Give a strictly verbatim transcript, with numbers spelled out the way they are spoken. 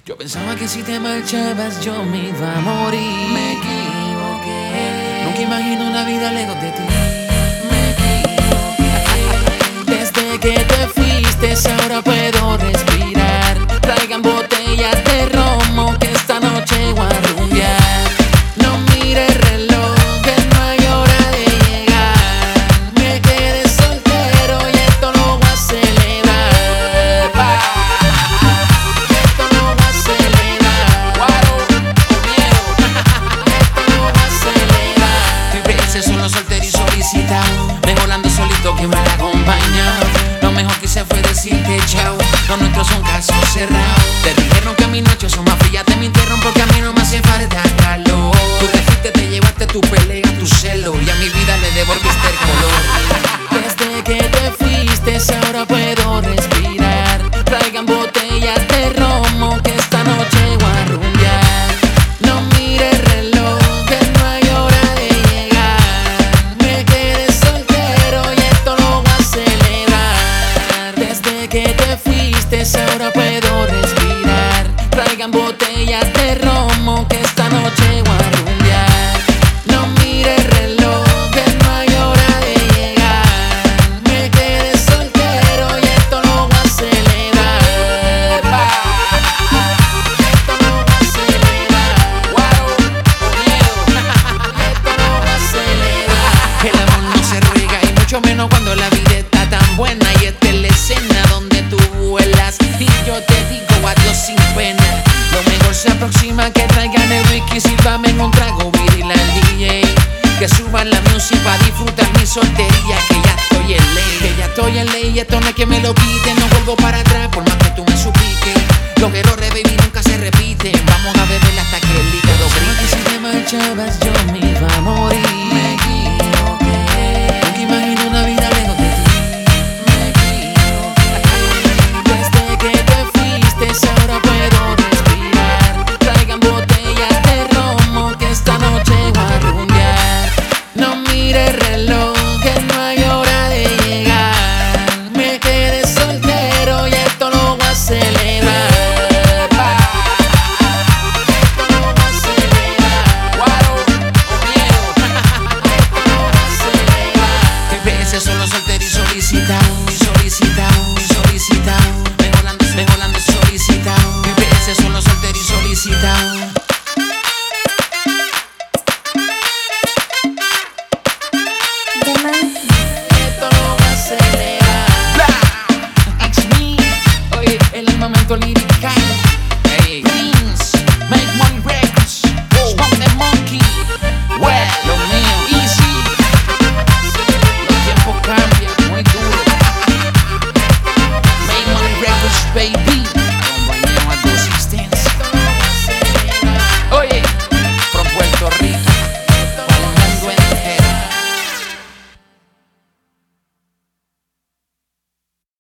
Yo pensaba que si te marchabas yo me iba a morir. Me equivoqué. Nunca imagino una vida lejos de ti. Me equivoqué. Desde que te fuiste ahora puedo respirar. Traigan botellas de romo que esta noche voy a rumbear. No mire el reloj que no hay hora de llegar. Me quedé soltero y esto lo voy a celebrar. Pa. Esto lo voy a celebrar. Guaro, con miedo. Esto lo voy a celebrar. Mis veces solo soltero y solicitado. Vengo volando solito que mal acompañado. Lo mejor que hice fue decirte chao. Los nuestros son casos cerrados. Te dijeron que mis noches son más frías. Te mintieron porque a mí no me hace falta calor. Tú te fuiste, te llevaste tu pelea, tu celo, y a mi vida le devolviste el color. Desde que te fuiste ahora puedo respirar. Traigan botellas de romo que esta noche voy a rumbear. No mire el reloj que no hay hora de llegar. Me quedé soltero y esto lo voy a celebrar. Desde que te fuiste ahora puedo respirar. Traigan botellas de romo que esta noche voy a rumbear. No mire el reloj que no hay hora de llegar. Me quedé soltero y esto lo voy a celebrar. Pa. Esto lo voy a celebrar. Guaro, con miedo. Esto lo voy a celebrar. El amor no se ruega y mucho menos cuando la vida está tan buena. Y esta es la escena donde tú vuelas y yo te digo adiós sin pena. Lo mejor se aproxima, que traigan el whisky, sírvame en un trago, viril al D J. Que suban la música para disfrutar mi soltería, que ya estoy en ley. Que ya estoy en ley y esto no es que me lo quite. No vuelvo para atrás por más que tú me supliques. Lo que lo revivir nunca se repite. Vamos a beber hasta que el hígado grite. Que si te marchabas yo me iba a morir. Me equivoqué. Nunca imagino una vida lejos de ti. Me equivoqué. Desde que te fuiste ahora puedo respirar. Traigan botellas de romo que esta noche voy a rumbear. No mire el reloj que no hay hora de llegar. Me quedé soltero y esto lo voy a celebrar. Pa. Esto lo voy a celebrar. Guaro, con miedo. Esto lo voy a celebrar. Mis veces solo soltero y solicitado. Solicitado, solicitado. Vengo volando, vengo volando solicitado. Mis veces solo soltero y solicitado. Esto lo voy a celebrar. It's me. Oye, el momento lirical. Hey, Prince, Make Money Records, Smoke the Monkey. Well, lo mío, easy. Los tiempos cambian, muy duro. Make Money Records, baby. Acompañado a dos Existence. Oye, from Puerto Rico.